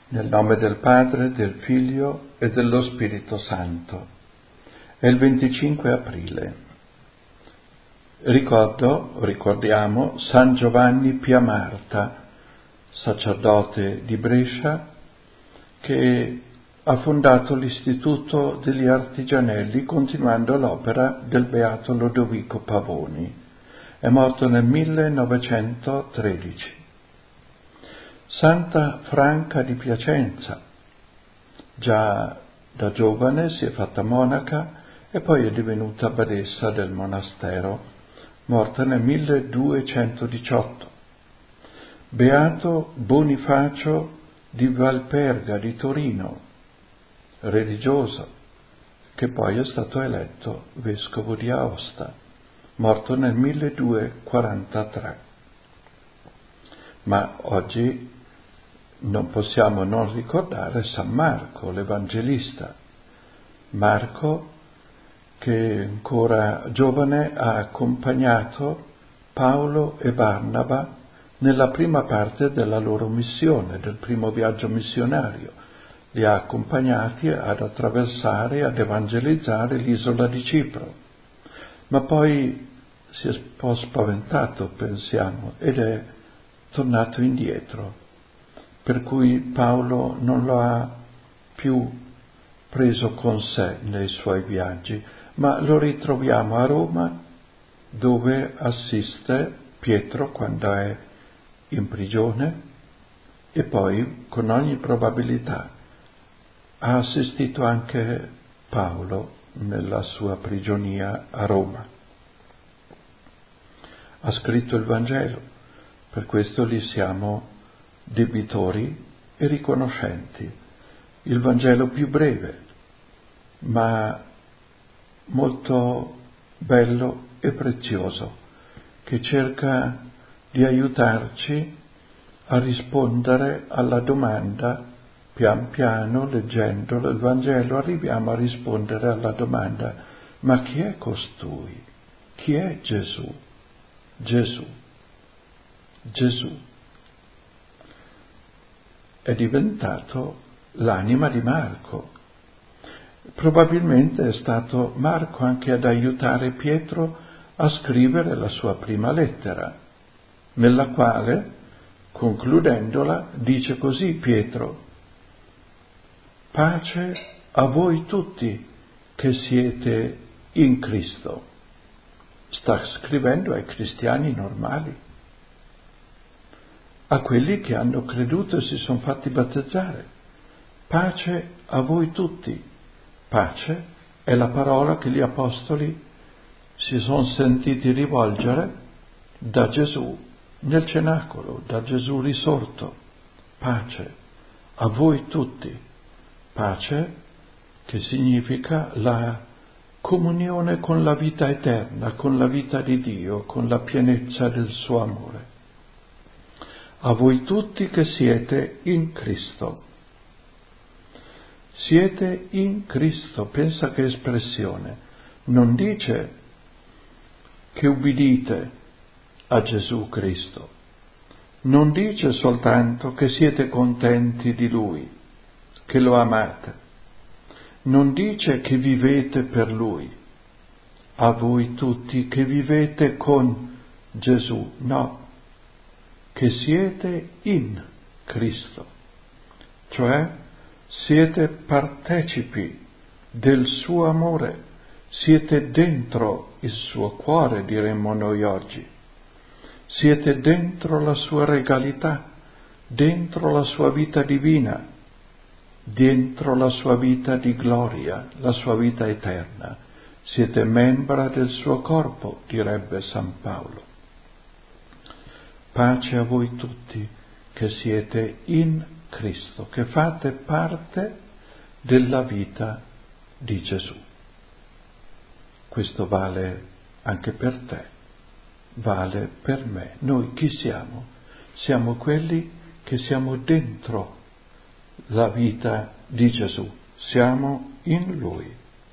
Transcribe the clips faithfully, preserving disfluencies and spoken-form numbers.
Nel nome del Padre, del Figlio e dello Spirito Santo. È il venticinque aprile. Ricordo, ricordiamo, San Giovanni Pia Marta, sacerdote di Brescia, che ha fondato l'Istituto degli Artigianelli continuando l'opera del Beato Lodovico Pavoni. È morto nel millenovecentotredici. Santa Franca di Piacenza, già da giovane si è fatta monaca e poi è divenuta badessa del monastero, morta nel milleduecentodiciotto. Beato Bonifacio di Valperga di Torino, religioso, che poi è stato eletto vescovo di Aosta, morto nel milleduecentoquarantatré. Ma oggi non possiamo non ricordare San Marco, l'Evangelista. Marco, che ancora giovane ha accompagnato Paolo e Barnaba nella prima parte della loro missione, del primo viaggio missionario. Li ha accompagnati ad attraversare, ad evangelizzare l'isola di Cipro. Ma poi si è un po' spaventato, pensiamo, ed è tornato indietro. Per cui Paolo non lo ha più preso con sé nei suoi viaggi, ma lo ritroviamo a Roma, dove assiste Pietro quando è in prigione e poi, con ogni probabilità, ha assistito anche Paolo nella sua prigionia a Roma. Ha scritto il Vangelo, per questo gli siamo debitori e riconoscenti. Il Vangelo più breve, ma molto bello e prezioso, che cerca di aiutarci a rispondere alla domanda. Pian piano, leggendolo il Vangelo, arriviamo a rispondere alla domanda: ma chi è costui? Chi è Gesù? Gesù. Gesù è diventato l'anima di Marco. Probabilmente è stato Marco anche ad aiutare Pietro a scrivere la sua prima lettera, nella quale, concludendola, dice così Pietro: pace a voi tutti che siete in Cristo. Sta scrivendo ai cristiani normali, a quelli che hanno creduto e si sono fatti battezzare. Pace a voi tutti. Pace è la parola che gli apostoli si sono sentiti rivolgere da Gesù nel cenacolo, da Gesù risorto. Pace a voi tutti. Pace che significa la comunione con la vita eterna, con la vita di Dio, con la pienezza del suo amore. A voi tutti che siete in Cristo. Siete in Cristo, pensa che espressione. Non dice che ubbidite a Gesù Cristo. Non dice soltanto che siete contenti di Lui, che lo amate. Non dice che vivete per Lui. A voi tutti che vivete con Gesù. No. Che siete in Cristo, cioè siete partecipi del suo amore, siete dentro il suo cuore, diremmo noi oggi, siete dentro la sua regalità, dentro la sua vita divina, dentro la sua vita di gloria, la sua vita eterna, siete membra del suo corpo, direbbe San Paolo. Pace a voi tutti che siete in Cristo, che fate parte della vita di Gesù. Questo vale anche per te, vale per me. Noi chi siamo? Siamo quelli che siamo dentro la vita di Gesù, siamo in Lui.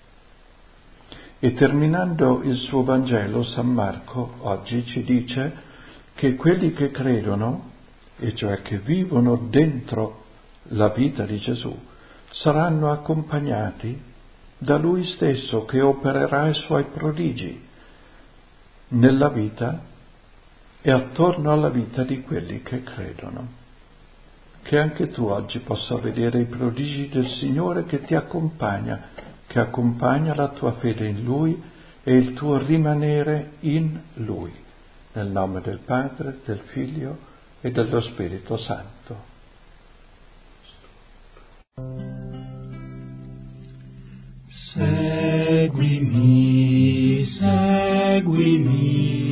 E terminando il suo Vangelo, San Marco oggi ci dice che quelli che credono, e cioè che vivono dentro la vita di Gesù, saranno accompagnati da Lui stesso che opererà i Suoi prodigi nella vita e attorno alla vita di quelli che credono. Che anche tu oggi possa vedere i prodigi del Signore che ti accompagna, che accompagna la tua fede in Lui e il tuo rimanere in Lui, nel nome del Padre, del Figlio e dello Spirito Santo. Seguimi, seguimi.